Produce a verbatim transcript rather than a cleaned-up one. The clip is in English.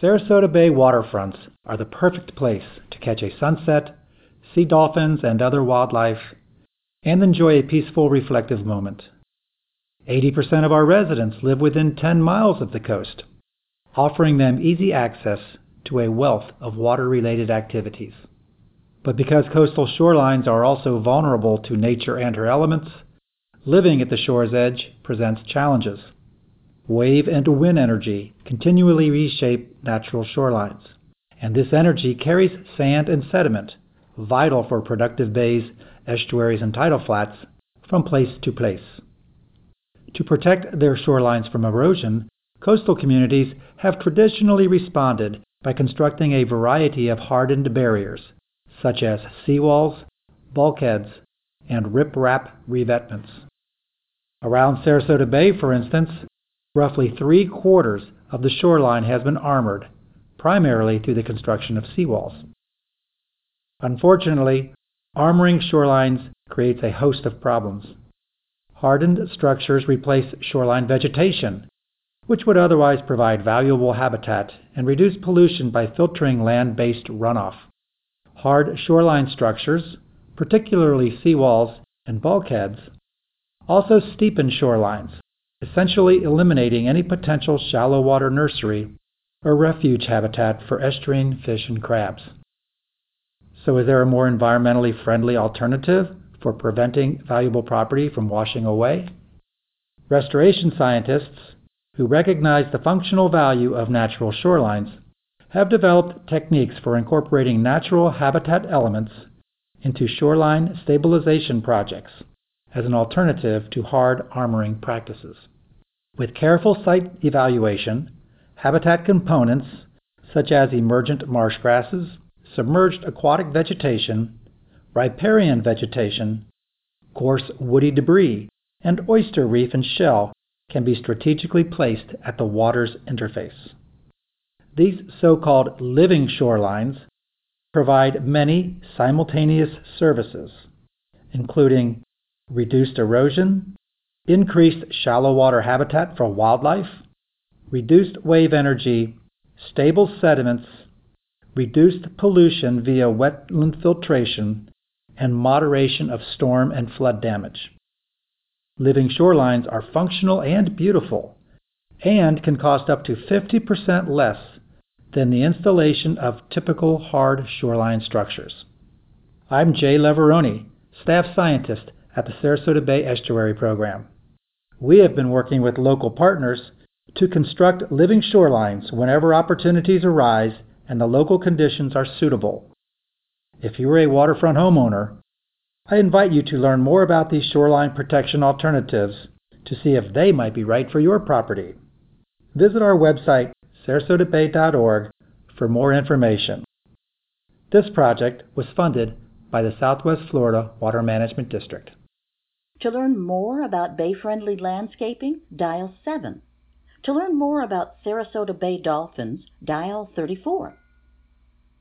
Sarasota Bay waterfronts are the perfect place to catch a sunset, see dolphins and other wildlife, and enjoy a peaceful, reflective moment. eighty percent of our residents live within ten miles of the coast, offering them easy access to a wealth of water-related activities. But because coastal shorelines are also vulnerable to nature and her elements, living at the shore's edge presents challenges. Wave and wind energy continually reshape natural shorelines, and this energy carries sand and sediment, vital for productive bays, estuaries, and tidal flats, from place to place. To protect their shorelines from erosion, coastal communities have traditionally responded by constructing a variety of hardened barriers, such as seawalls, bulkheads, and riprap revetments. Around Sarasota Bay, for instance, roughly three-quarters of the shoreline has been armored, primarily through the construction of seawalls. Unfortunately, armoring shorelines creates a host of problems. Hardened structures replace shoreline vegetation, which would otherwise provide valuable habitat and reduce pollution by filtering land-based runoff. Hard shoreline structures, particularly seawalls and bulkheads, also steepen shorelines, essentially eliminating any potential shallow water nursery or refuge habitat for estuarine fish and crabs. So is there a more environmentally friendly alternative for preventing valuable property from washing away? Restoration scientists, who recognize the functional value of natural shorelines, have developed techniques for incorporating natural habitat elements into shoreline stabilization projects as an alternative to hard armoring practices. With careful site evaluation, habitat components such as emergent marsh grasses, submerged aquatic vegetation, riparian vegetation, coarse woody debris, and oyster reef and shell can be strategically placed at the water's interface. These so-called living shorelines provide many simultaneous services, including reduced erosion, increased shallow water habitat for wildlife, reduced wave energy, stable sediments, reduced pollution via wetland filtration, and moderation of storm and flood damage. Living shorelines are functional and beautiful, and can cost up to fifty percent less than the installation of typical hard shoreline structures. I'm Jay Leveroni, staff scientist at the Sarasota Bay Estuary Program. We have been working with local partners to construct living shorelines whenever opportunities arise and the local conditions are suitable. If you are a waterfront homeowner, I invite you to learn more about these shoreline protection alternatives to see if they might be right for your property. Visit our website, sarasota bay dot org, for more information. This project was funded by the Southwest Florida Water Management District. To learn more about bay-friendly landscaping, dial seven. To learn more about Sarasota Bay dolphins, dial thirty-four.